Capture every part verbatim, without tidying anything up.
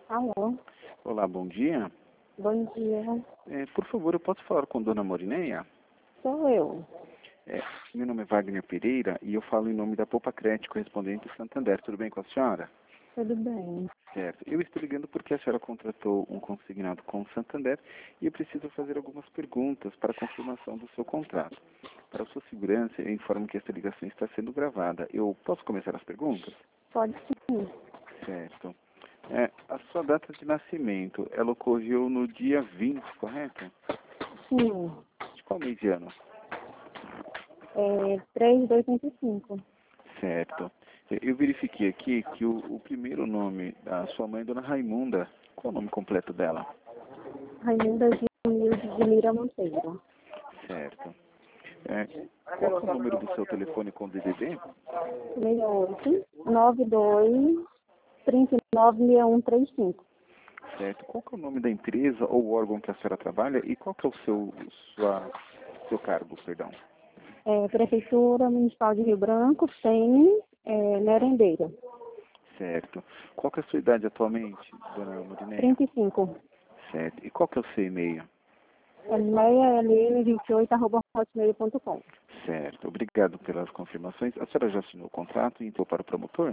Alô, Olá, bom dia. bom dia. É, por favor, eu posso falar com Dona Morineia? Sou eu. É, meu nome é Wagner Pereira e eu falo em nome da Poupa Crédito correspondente Santander. Tudo bem com a senhora? Tudo bem? Certo. Eu estou ligando porque a senhora contratou um consignado com o Santander e eu preciso fazer algumas perguntas para a confirmação do seu contrato. Para a sua segurança, eu informo que esta ligação está sendo gravada. Eu posso começar as perguntas? Pode sim. Certo. É, a sua data de nascimento, ela ocorreu no dia vinte, correto? Sim. De qual mês de ano? É três dois vinte e cinco. Certo. Eu verifiquei aqui que o, o primeiro nome da sua mãe é Dona Raimunda. Qual o nome completo dela? Raimunda de Lira Monteiro. Certo. É, qual é o número do seu telefone com D D D? sessenta e oito, noventa e dois, trinta e nove, sessenta e um, trinta e cinco. Certo. Qual que é o nome da empresa ou órgão que a senhora trabalha e qual que é o seu, sua, seu cargo, perdão? É, Prefeitura Municipal de Rio Branco, tem é, merendeira. Certo. Qual que é a sua idade atualmente, Dona Morineia? trinta e cinco. Certo. E qual que é o seu e-mail? É meia L vinte e oito, arroba hotmail ponto com. Certo. Obrigado pelas confirmações. A senhora já assinou o contrato e entrou para o promotor?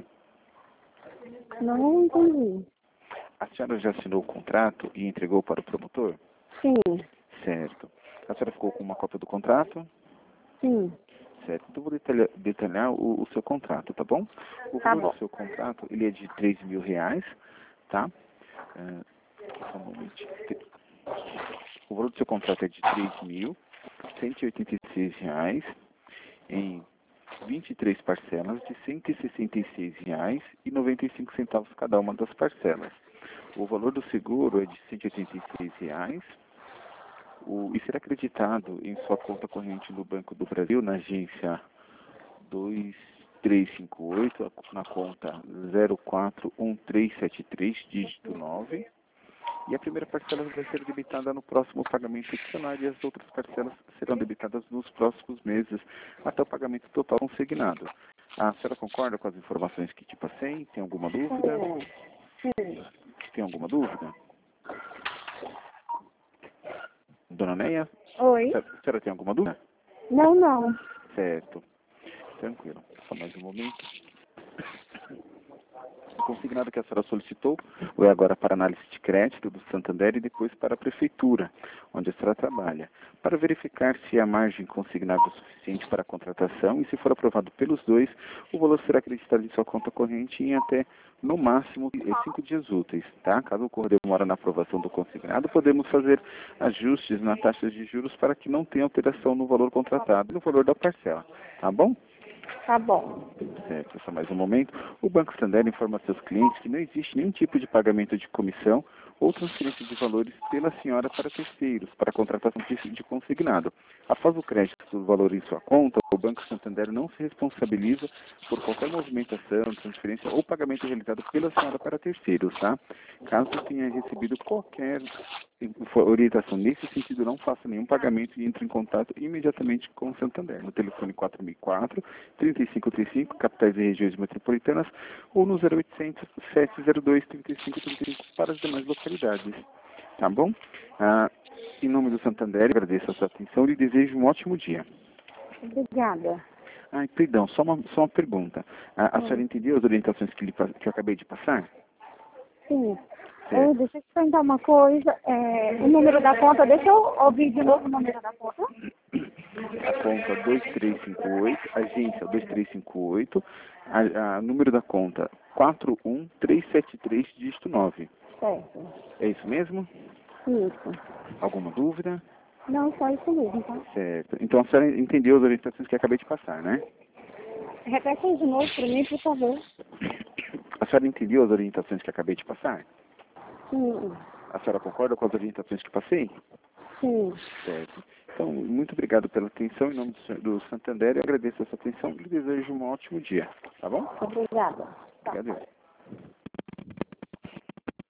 Não entendi. A senhora já assinou o contrato e entregou para o promotor? Sim, Certo. A senhora ficou com uma cópia do contrato? sim. Certo. Então, eu vou detalhar, detalhar o, o seu contrato, tá bom? O Tá valor bom. do seu contrato, ele é de três mil reais, tá? É, só um momentinho. O valor do seu contrato é de três mil cento e oitenta e seis reais em vinte e três parcelas de cento e sessenta e seis reais e noventa e cinco centavos cada uma das parcelas. O valor do seguro é de cento e oitenta e seis reais o, e será acreditado em sua conta corrente no Banco do Brasil, na agência dois três cinco oito, na conta zero quatro um três sete três, dígito nove. E a primeira parcela vai ser debitada no próximo pagamento adicional e as outras parcelas serão debitadas nos próximos meses até o pagamento total consignado. A senhora concorda com as informações que te passei? Tem alguma dúvida? Sim. Tem alguma dúvida? Dona Neia? Oi? A senhora tem alguma dúvida? Não, não. Certo. Tranquilo. Só mais um momento. O consignado que a senhora solicitou foi agora para análise de crédito do Santander e depois para a Prefeitura, onde a senhora trabalha, para verificar se a margem consignável é suficiente para a contratação e, se for aprovado pelos dois, o valor será acreditado em sua conta corrente em até, no máximo, cinco dias úteis. Tá? Caso ocorra demora na aprovação do consignado, podemos fazer ajustes na taxa de juros para que não tenha alteração no valor contratado e no valor da parcela. Tá bom? Tá bom. Certo, só mais um momento. O Banco Santander informa a seus clientes que não existe nenhum tipo de pagamento de comissão ou transferência de valores pela senhora para terceiros, para a contratação de de consignado. Após o crédito do valor em sua conta, o Banco Santander não se responsabiliza por qualquer movimentação, transferência ou pagamento realizado pela senhora para terceiros, tá? Caso tenha recebido qualquer orientação nesse sentido, não faça nenhum pagamento e entre em contato imediatamente com o Santander, no telefone quatro mil e quatro, trinta e cinco trinta e cinco, capitais e regiões metropolitanas, ou no zero oitocentos, sete zero dois, trinta e cinco trinta e cinco para as demais localidades. Tá bom? Ah, em nome do Santander, agradeço a sua atenção e lhe desejo um ótimo dia. Obrigada. Ai, perdão, só uma, só uma pergunta. A, a senhora Hum. entendeu as orientações que, lhe, pa- que eu acabei de passar? Sim. Certo. É, deixa eu te perguntar uma coisa. É, o número da conta, deixa eu ouvir de novo o número da conta. A conta dois três cinco oito, agência dois três cinco oito, a, a número da conta quatro um três sete três, dígito nove. Certo. É isso mesmo? Isso. Alguma dúvida? Não, só isso mesmo, tá? Certo. Então a senhora entendeu as orientações que eu acabei de passar, né? Repete aí de novo para mim, por favor. A senhora entendeu as orientações que eu acabei de passar? Sim. A senhora concorda com as orientações que passei? Sim. Certo. Então, muito obrigado pela atenção. Em nome do, senhor- do Santander, eu agradeço a sua atenção e lhe desejo um ótimo dia. Tá bom? Obrigada. Tá. Obrigado.